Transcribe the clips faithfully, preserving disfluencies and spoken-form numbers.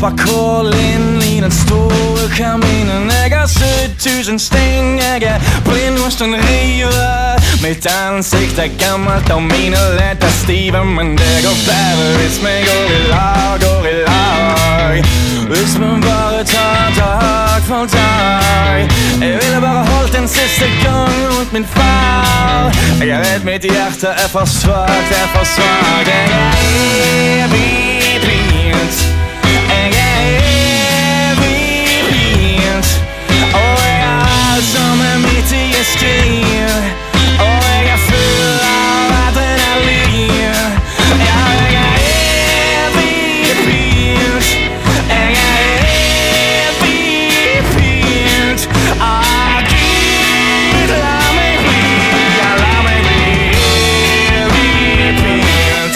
stapper kål inn i den store kaminen. Jeg har sydd tusen sting, jeg er blind hos den rive. Mitt ansikt er gammelt og mine ledd er stive, men det går bedre hvis vi går i lag, går i lag. Hvis vi bare tar dag for dag. Jeg ville bare holdt en siste gang rundt min far. Jeg vet mitt hjerte er for svagt, er for svagt. Jeg er evig pint. Jeg er evig pint. Og jeg har alt som er mitt i et skrin. Og jeg er full av adrenalin. Ja, jeg er evig pint. Jeg er evig pint. Ah, Gud, la meg bli. Ja, la meg bli evig pint.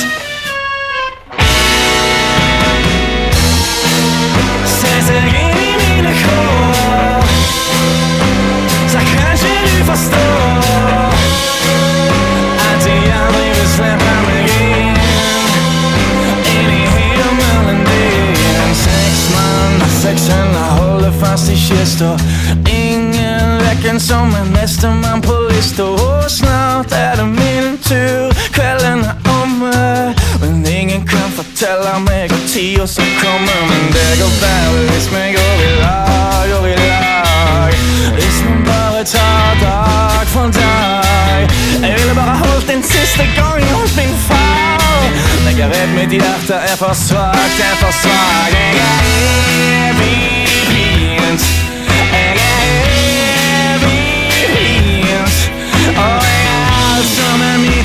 Se seg inn i mine kår, så kanskje du forstår at jeg aldri vil slippe meg inn. Inn i himmelen din. Seks mann, seks hender holder fast i kista. Ingen vekken som en nestemann på lista. Og snart er det min tur. Kvelden er omme, men ingen kan fortelle meg hvor tida skal komme. Men det går bedre hvis vi går i lag, går i lag. Hvis vi bare tar dag for dag. Jeg ville bare holdt en siste gang hos min far. Men jeg vet mitt hjerte er for svagt, er for svagt. Jeg er evig pint. Jeg er evig pint. Og jeg er alt som er mitt